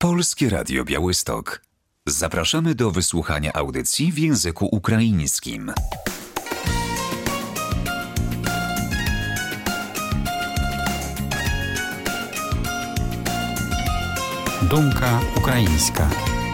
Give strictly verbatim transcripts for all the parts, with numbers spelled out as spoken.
Polskie Radio Białystok. Zapraszamy do wysłuchania audycji w języku ukraińskim. Думка українська.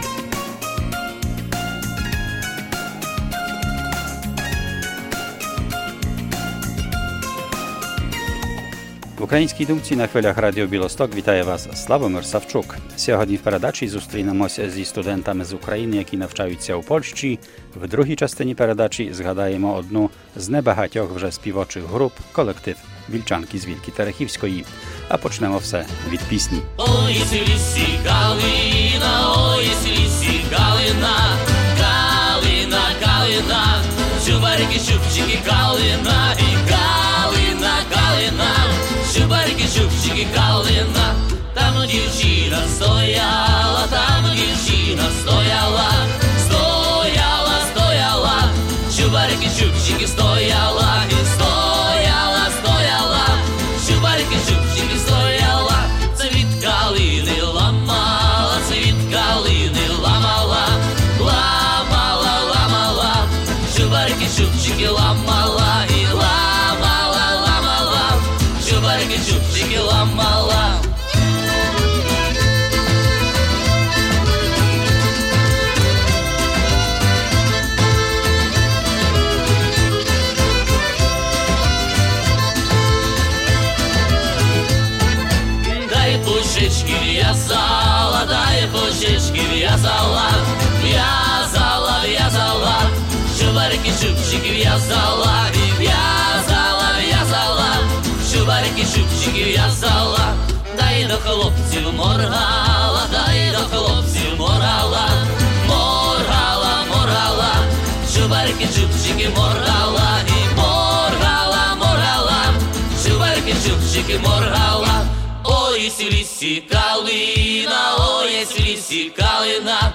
В українській думці на хвилях Радіо Білосток вітає вас Славомир Савчук. Сьогодні в передачі зустрінемося зі студентами з України, які навчаються у Польщі. В другій частині передачі згадаємо одну з небагатьох вже співочих груп – колектив «Вільчанки з Вільки Терехівської». А почнемо все від пісні. Ой, лісі, калина, ой, лісі, калина, калина, калина, чубарики, чубчики, калина, і калина, калина, чубарики, чубчики, калина. Там дівчина стояла, там дівчина стояла, стояла, стояла, чубарики, чубчики, стояла, і стояла, стояла, чубарики, чубчики, стояла. Це від калини ламала, це від калини ламала, ламала, ламала, чубарики, чубчики, ламала, і ламала, ламала, чубарики, чубчики, ламала. Пушечки в'язала, дай пушечки в'язала, в'язала, в'язала, чубарики, чубчики в'язала, і в'язала, в'язала, чубарики, чубчики в'язала. Дай до хлопців моргала, дай до хлопців моргала, моргала, моргала, чубарики, чубчики моргала, і моргала, моргала, чубарики, чубчики моргала. Ой, лісі, калина, ой, лісі, калина,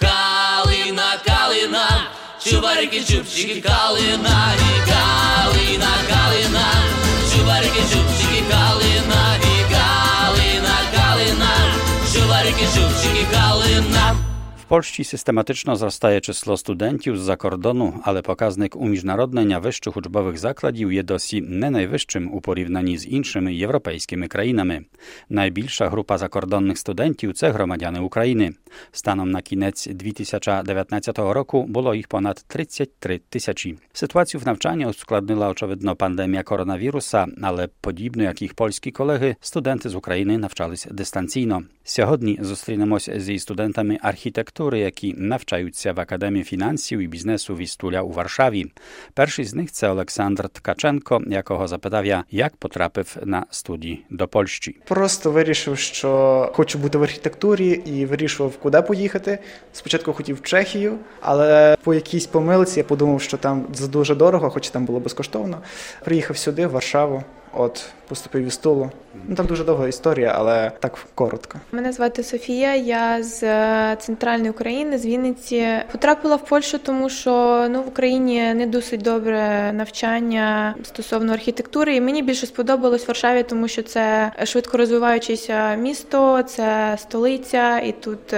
калина, калина, чубарики, чубчики, калина, і калина, калина, чубарики, чубчики, калина, і калина, калина, чубарики, чубчики, калина. W Polsce systematyczno wzrastaje число студентів з-за кордону, але показник уміжнароднення вищих учбових закладів є досі не найвищим у порівнянні з іншими європейськими країнами. Найбільша група закордонних студентів – це громадяни України. Станом на кінець дві тисячі дев'ятнадцятого року було їх понад тридцять три тисячі. Ситуацію в навчанні ускладнила, очевидно, пандемія коронавіруса, але, подібно як їх польські колеги, студенти з України навчались дистанційно. Сьогодні зустрінемося зі студентами архітектури, які навчаються в Академії фінансів і бізнесу Вістуля у Варшаві. Перший з них – це Олександр Ткаченко, якого запитав я, як потрапив на студії до Польщі. Просто вирішив, що хочу бути в архітектурі і вирішував, куди поїхати. Спочатку хотів в Чехію, але по якійсь помилці я подумав, що там дуже дорого, хоч там було безкоштовно. Приїхав сюди, в Варшаву. От, поступив в Вістулу. Ну, там дуже довга історія, але так коротко. Мене звати Софія, я з центральної України, з Вінниці. Потрапила в Польщу, тому що ну, в Україні не досить добре навчання стосовно архітектури. І мені більше сподобалось в Варшаві, тому що це швидко розвиваючеся місто, це столиця, і тут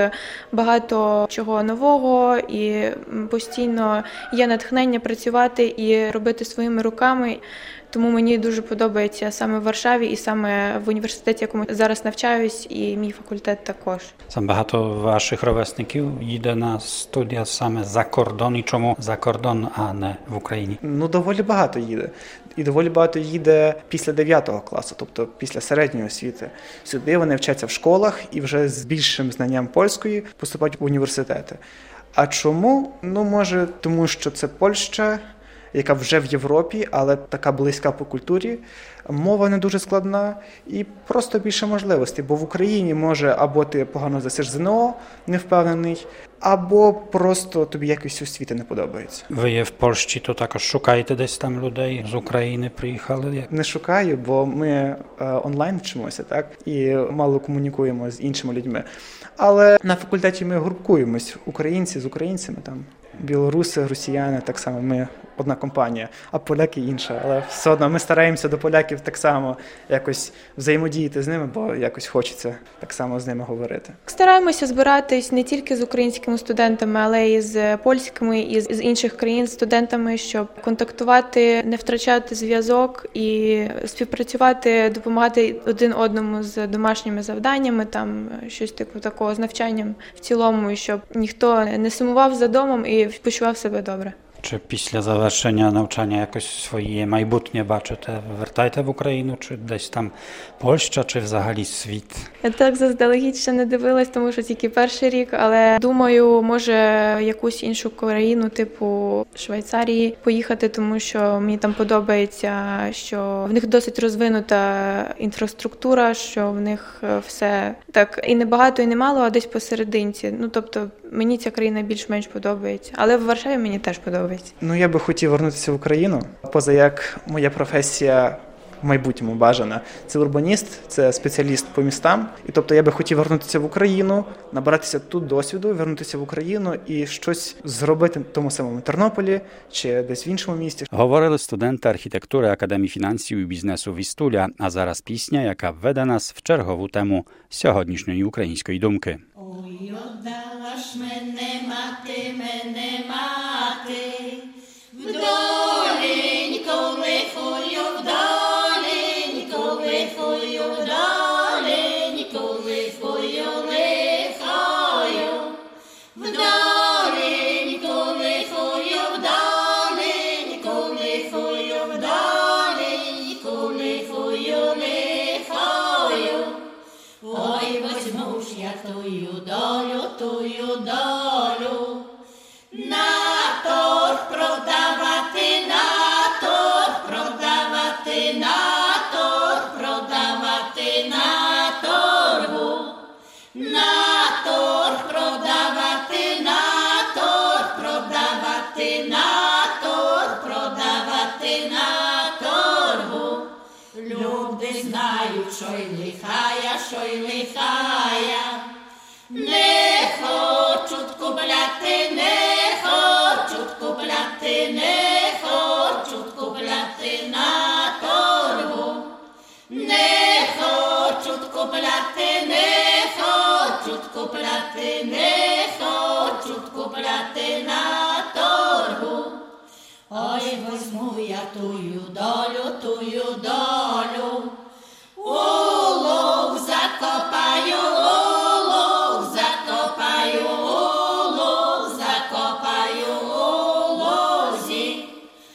багато чого нового, і постійно є натхнення працювати і робити своїми руками. Тому мені дуже подобається саме в Варшаві і саме в університеті, якому зараз навчаюсь, і мій факультет також. Сам багато ваших ровесників їде на студія саме за кордон. І чому за кордон, а не в Україні? Ну, доволі багато їде. І доволі багато їде після дев'ятого класу, тобто після середньої освіти. Сюди вони вчаться в школах і вже з більшим знанням польської поступають в університети. А чому? Ну, може, тому що це Польща, яка вже в Європі, але така близька по культурі. Мова не дуже складна і просто більше можливостей. Бо в Україні може або ти погано здасиш ЗНО, не впевнений, або просто тобі якось освіта не подобається. Ви є в Польщі, то також шукаєте десь там людей з України приїхали? Не шукаю, бо ми е, онлайн вчимося, так? І мало комунікуємо з іншими людьми. Але на факультеті ми групкуємось, українці з українцями там. Білоруси, росіяни, так само ми одна компанія, а поляки інша. Але все одно ми стараємося до поляків так само якось взаємодіяти з ними, бо якось хочеться так само з ними говорити. Стараємося збиратись не тільки з українськими студентами, але й з польськими і з інших країн студентами, щоб контактувати, не втрачати зв'язок і співпрацювати, допомагати один одному з домашніми завданнями, там щось типу такого з навчанням в цілому, і щоб ніхто не сумував за домом і почував себе добре. Чи після завершення навчання якось своє майбутнє бачите? Вертаєте в Україну, чи десь там Польща, чи взагалі світ? Я так заздалегідь ще не дивилась, тому що тільки перший рік, але думаю, може якусь іншу країну, типу Швейцарії, поїхати, тому що мені там подобається, що в них досить розвинута інфраструктура, що в них все так і не багато, і не мало, а десь посерединці. Ну, тобто, мені ця країна більш-менш подобається. Але в Варшаві мені теж подобається. Ну, я би хотів повернутися в Україну, поза як моя професія в майбутньому бажана. Це урбаніст, це спеціаліст по містам. І тобто я би хотів вернутися в Україну, набиратися тут досвіду, вернутися в Україну і щось зробити в тому самому Тернополі чи десь в іншому місті. Говорили студенти архітектури Академії фінансів і бізнесу Вістуля, а зараз пісня, яка введе нас в чергову тему сьогоднішньої української думки. Ой, отдалаш мене, мати, мене, мати, вдоленько лихою, вдоленько лихою, вдоленько лихою, лихою, вдоленько лихою, вдоленько лихою, вдоленько лихою, лихою. Ой, возьму ж я тую долю, тую долю, на торг продавати, на торг продавати, на торг продавати, на торгу, на торг продавати, на торг продавати, на торг продавати, на торгу. Люди знають, що й лихая, що й лихая, не хочуть купляти, не хочуть купляти, не хочуть купляти на торгу, не хочуть купляти, не хочуть купляти, не хочуть купляти на торгу. Ой, возьму я тую долю, тую долю, улов закопаю, улов закопаю, улов закопаю, у лозі,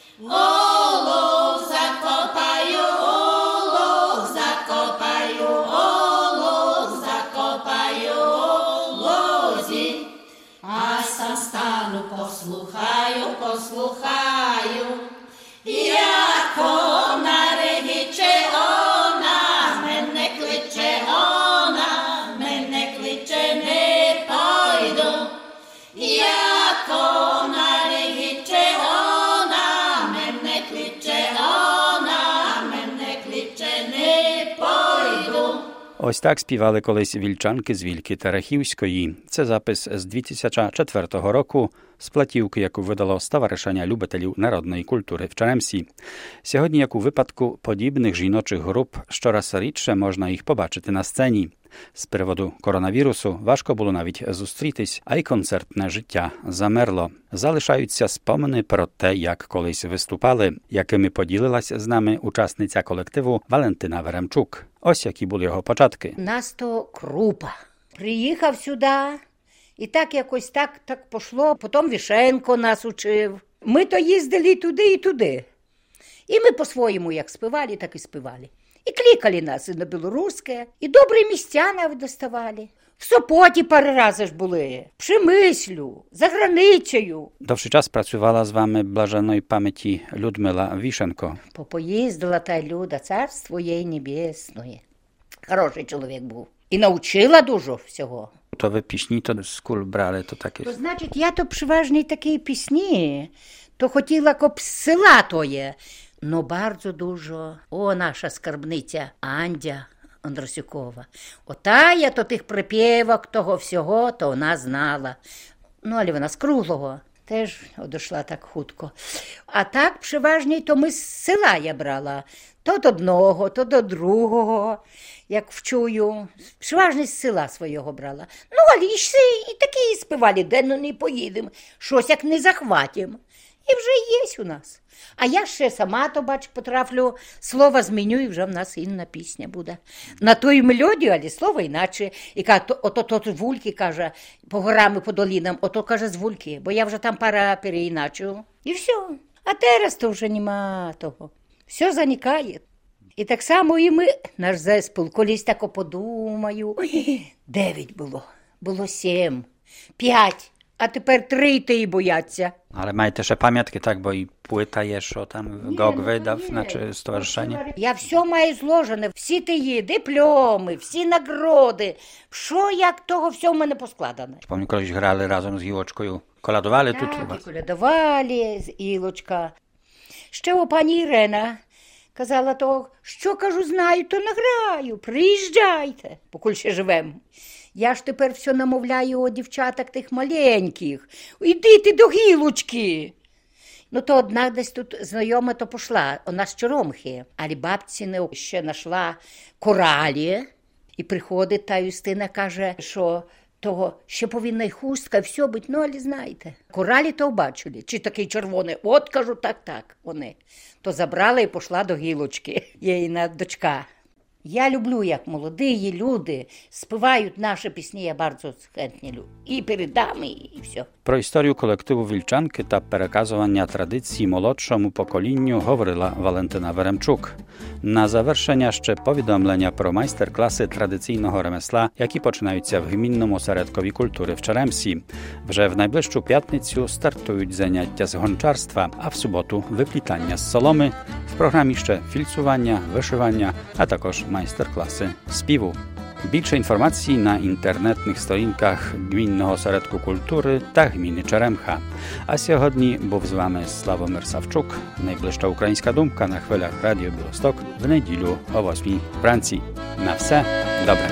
улов закопаю, улов закопаю, улов закопаю, у лозі, а сам стану, послухаю, послухаю, як вона регіче, вона мене кличе, вона мене кличе, не пойду. Як вона регіче, вона мене кличе, вона мене кличе, не пойду. Ось так співали колись вільчанки з Вільки Терехівської. Це запис з дві тисячі четвертого року з платівки, яку видало Stowarzyszenia Любителів народної культури в Черемсі. Сьогодні, як у випадку подібних жіночих груп, щораз рідше можна їх побачити на сцені. З приводу коронавірусу важко було навіть зустрітись, а й концертне життя замерло. Залишаються спомини про те, як колись виступали, якими поділилась з нами учасниця колективу Валентина Веремчук. Ось які були його початки. Нас то Крупа. Приїхав сюди, і так якось так, так пошло. Потім Вішенко нас учив. Ми то їздили туди і туди. І ми по-своєму як співали, так і співали. І кликали нас і на білоруське, і добрі місця навіть доставали. В Сопоті пару разів ж були, в Przemyślu, за границею. Довший час працювала з вами блаженної пам'яті Людмила Вішенко. Попоїздила та Люда, царство їй небесне. Хороший чоловік був. І навчила дуже всього. То ви пісні то з кул брали, то таке. То значить, я то переважно такі пісні, то хотіла коп з села тоє. Но bardzo dużo, о, наша скарбниця Андя Андросюкова. Ота я то тих припєвок, того всього, то вона знала. Ну, але вона з Круглого. Теж одійшла так хутко. А так, переважно, то ми з села я брала. То до одного, то до другого, як вчую. Переважно з села свого брала. Ну, але і, і такі співали, де ну не поїдемо, щось як не захватимо. І вже є у нас. А я ще сама, то, бач, потрафлю, слово зміню, і вже в нас інна пісня буде. На ту мелодію, але слово іначе. І каже, ото то звульки, каже, по горам і по долінам, ото, каже, звульки, бо я вже там пара переіначу. І все. А зараз то вже нема того. Все заникає. І так само і ми, наш зеспіл, колись тако подумаю, дев'ять було, було сім, п'ять. A тепер три ty i bojaться. Ale macie ще пам'ятки, так, бо і płyta є, що там ГОК видав, значить, stowarzyszenie. Я все маю зложене, всі тії, дипломи, всі нагороди. Що, як того, все в мене поскладане. Пам'ятаю, колись грали разом з Ілочкою. Колядували тут у вас? Так, колядували з Ілочка. Ще о пані Ірена казала то, що, кажу, знаю, то награю, приїжджайте, покуль ще живемо. Я ж тепер все намовляю о дівчаток тих маленьких. Ідите до Гілочки. Ну, то одна десь тут знайома то пішла, вона з Чоромхи. Але бабці не ще знайшла коралі. І приходить та Юстина, каже, що того ще повинна й хустка, все бути, ну, але знаєте. Коралі то бачили, чи такий червоний, от, кажу, так-так, вони. То забрала і пішла до Гілочки, її дочка. Я люблю, як молоді люди співають наші пісні, я дуже chętnie люблю. І передам, і все. Про історію колективу Вільчанки та переказування традицій молодшому поколінню говорила Валентина Веремчук. На завершення ще повідомлення про майстер-класи традиційного ремесла, які починаються в гмінному осередкові культури в Черемсі. Вже в найближчу п'ятницю стартують заняття з гончарства, а в суботу виплітання з соломи. В програмі ще фільцування, вишивання, а також майстер-класи співу. Більше інформації на інтернетних сторінках Гмінного осередку культури та гміни Черемха. А сьогодні був з вами Славомир Савчук. Найближча українська думка на хвилях Радіо Білосток в неділю о восьмій вранці. На все добре.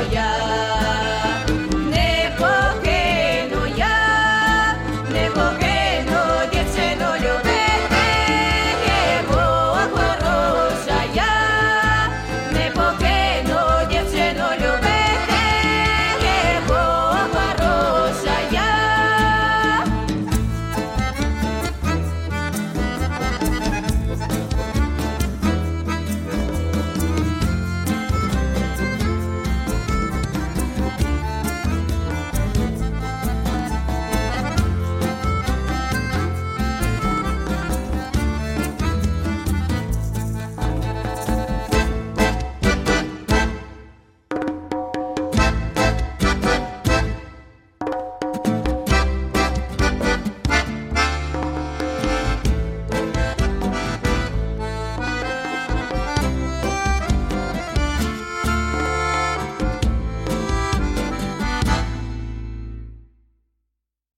Не покину я, не покину.